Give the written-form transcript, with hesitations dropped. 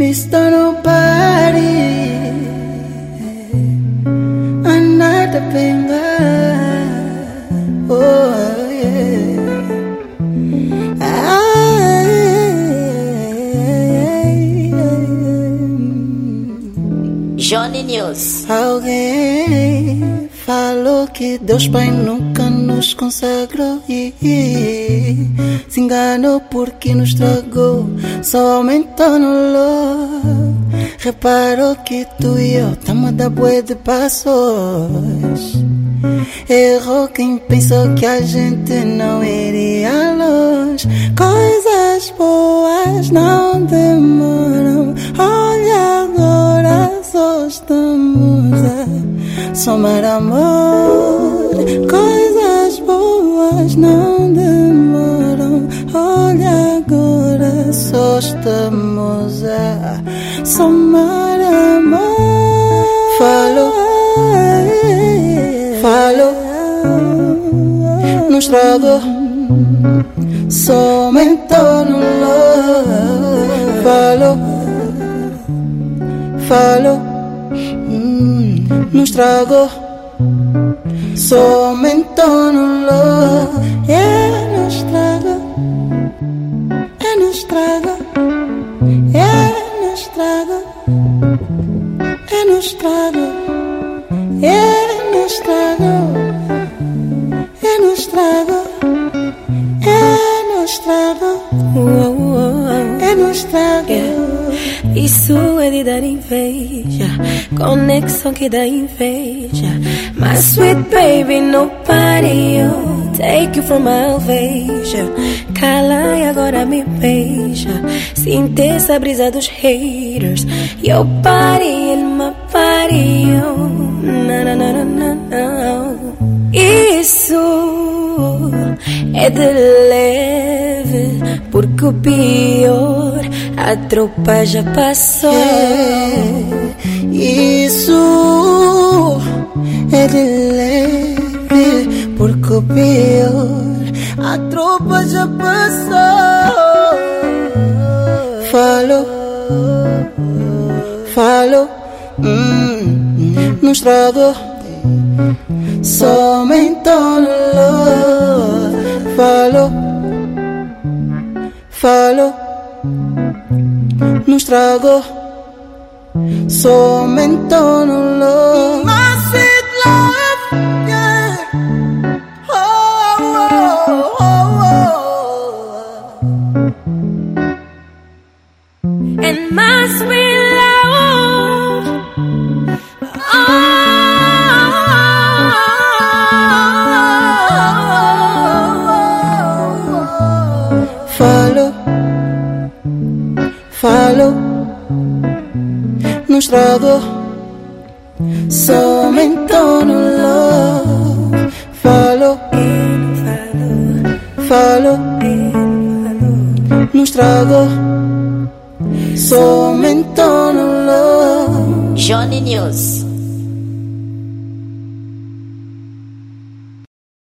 Mr. Nobody, another banger. Oh yeah. Johnny News. Alguém falou que Deus Pai nunca nos consagrou e se enganou porque nos tragou, só aumentou no love. Reparou que tu e eu tamo a dar bué de passos. Errou quem pensou que a gente não iria longe. Coisas boas não demoram. Olha agora, só estamos a somar amor. Coisas boas não demoram. Olha agora, só estamos a somar amor. Falou, nos tragou, só aumentou no love. Falou, nos tragou, só aumentou no love. Nos tragou, nos tragou, nos tragou, nos tragou, nos tragou. Isso é de dar inveja, conexão que dá inveja. My sweet baby, nobody take you from my alveja. Cala e agora me beija, sinta essa brisa dos haters. Your body in my body, na na na na na. Isso é de leve, porque o pior a tropa já passou. Isso é de leve, porque o pior a tropa já passou. Falou, nos tragou, só aumentou no love. Falou, nos tragou, só aumentou no love. My sweet love, yeah. Oh, oh, oh, oh. And my sweet love, falou, nos tragou, só aumentou no love. Falou, nos tragou, só aumentou no love. Johnny News.